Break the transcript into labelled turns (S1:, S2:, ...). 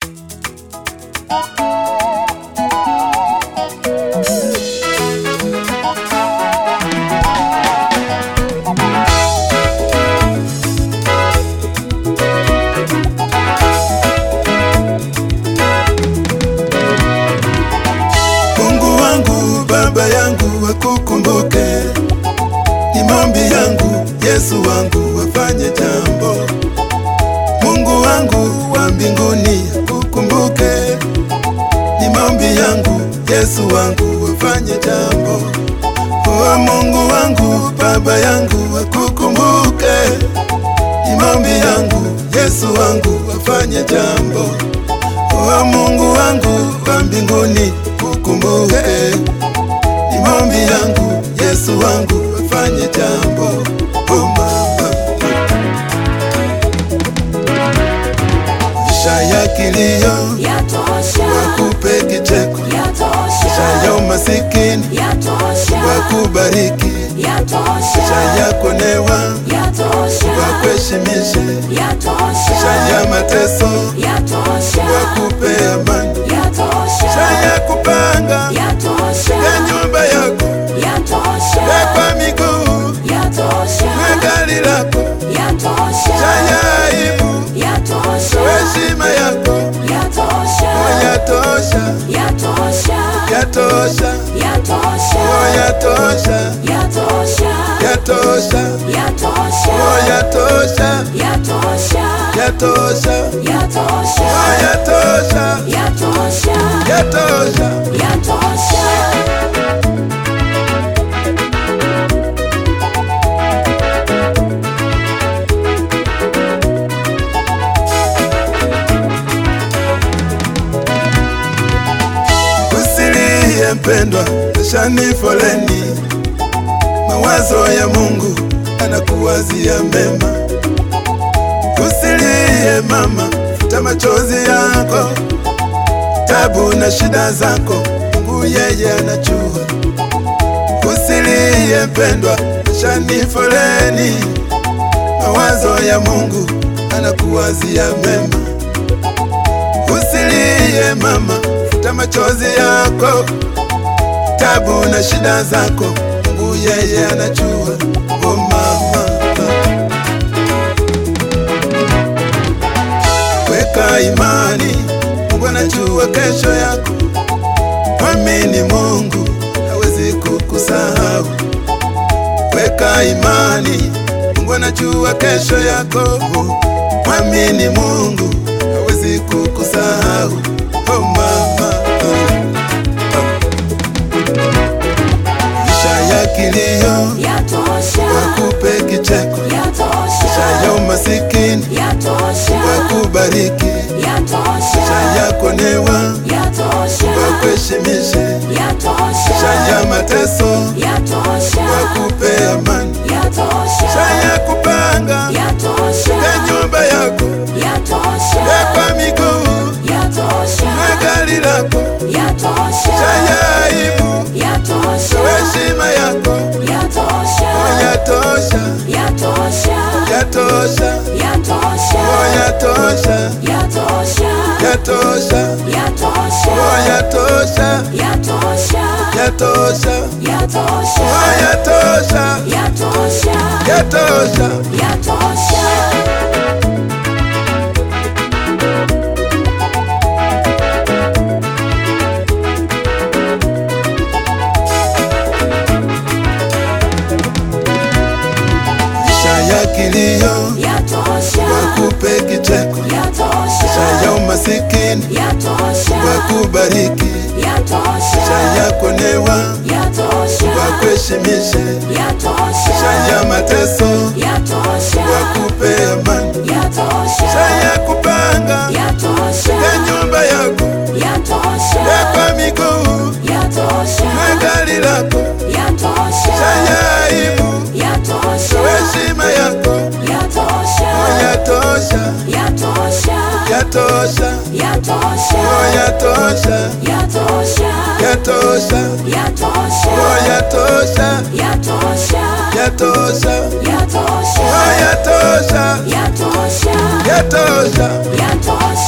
S1: Mungu wangu, Baba yangu wakukumbuke, ni maombi yangu, Yesu wangu wafanye jambo. Mungu wangu wa mbinguni akukumbuke, ni maombi yangu, Yesu wangu wafanye jambo. Oh, Mungu wangu, Baba yangu wakukumbuke, ni maombi yangu, Yesu wangu wafanye jambo. Oh, Mungu wangu wa mbinguni kukumbuke, ni maombi yangu, Yesu wangu wafanye jambo. Oh, mama, maisha ya kilio
S2: yatosha,
S1: wakupe kicheko,
S2: yatosha,
S1: maisha ya umasikini
S2: yatosha,
S1: wakubariki,
S2: yatosha,
S1: maisha ya kuonewa
S2: yatosha,
S1: wakuheshimishe,
S2: yatosha,
S1: maisha ya mateso
S2: yatosha,
S1: wakupe amani,
S2: yatosha,
S1: maisha ya kupanga
S2: yatosha,
S1: ya nyumba yako
S2: yatosha,
S1: ya kwa miguu
S2: yatosha,
S1: na gari lako,
S2: yatosha,
S1: maisha ya aibu
S2: yatosha,
S1: heshima yako
S2: yatosha,
S1: yatosha,
S2: yatosha,
S1: yatosha,
S2: yatosha,
S1: yatosha,
S2: yatosha,
S1: yatosha,
S2: yatosha,
S1: yatosha,
S2: yatosha,
S1: yatosha,
S2: yatosha,
S1: yatosha,
S2: yatosha,
S1: yatosha.
S2: yatosha.
S1: Usilie mpendwa, maishani foleni, mawazo ya Mungu anakuwazia mema. Usilie mama, futa machozi yako, tabu na shida zako, Mungu yeye anajua. Usilie mpendwa, maishani foleni, mawazo ya Mungu anakuwazia mema. Usilie mama, futa machozi yako, tabu na shida zako, Mungu yeye anajua. Oh mama, weka imani, Mungu anajua kesho yako. Mwamini Mungu, hawezi kukusahau. Weka imani, Mungu anajua kesho yako. Mwamini Mungu, hawezi kukusahau. Oh mama, maisha ya kilio
S2: Yatosha,
S1: wakupe kicheko,
S2: yatosha,
S1: maisha ya umasikini
S2: yatosha,
S1: wakubariki,
S2: yatosha,
S1: maisha ya kuonewa
S2: yatosha,
S1: wakuheshimishe,
S2: yatosha,
S1: maisha ya mateso
S2: yatosha,
S1: wakupe amani,
S2: yatosha,
S1: maisha ya kupanga
S2: yatosha,
S1: ya nyumba yako
S2: yatosha,
S1: ya kwa miguu
S2: yatosha,
S1: na gari lako,
S2: yatosha,
S1: maisha ya aibu
S2: yatosha,
S1: heshima yako
S2: yatosha,
S1: yatosha,
S2: yatosha,
S1: yatosha,
S2: yatosha,
S1: yatosha,
S2: yatosha,
S1: yatosha,
S2: yatosha,
S1: yatosha,
S2: yatosha,
S1: yatosha,
S2: yatosha,
S1: yatosha,
S2: yatosha,
S1: yatosha.
S2: yatosha.
S1: Maisha ya kilio
S2: Yatosha,
S1: wakupe kicheko,
S2: yatosha,
S1: maisha ya umasikini
S2: yatosha,
S1: wakubariki,
S2: yatosha,
S1: maisha ya kuonewa
S2: yatosha,
S1: wakuheshimishe,
S2: yatosha,
S1: maisha ya mateso
S2: yatosha,
S1: wakupe amani,
S2: yatosha,
S1: maisha ya kupanga
S2: yatosha,
S1: ya nyumba yako
S2: yatosha,
S1: ya kwa miguu
S2: yatosha,
S1: na gari lako,
S2: yatosha,
S1: maisha ya aibu
S2: yatosha,
S1: heshima yako
S2: yatosha,
S1: yatosha,
S2: yatosha,
S1: yatosha,
S2: yatosha,
S1: yatosha,
S2: yatosha,
S1: yatosha,
S2: yatosha,
S1: yatosha,
S2: yatosha,
S1: yatosha,
S2: yatosha,
S1: yatosha,
S2: yatosha,
S1: yatosha.
S2: yatosha.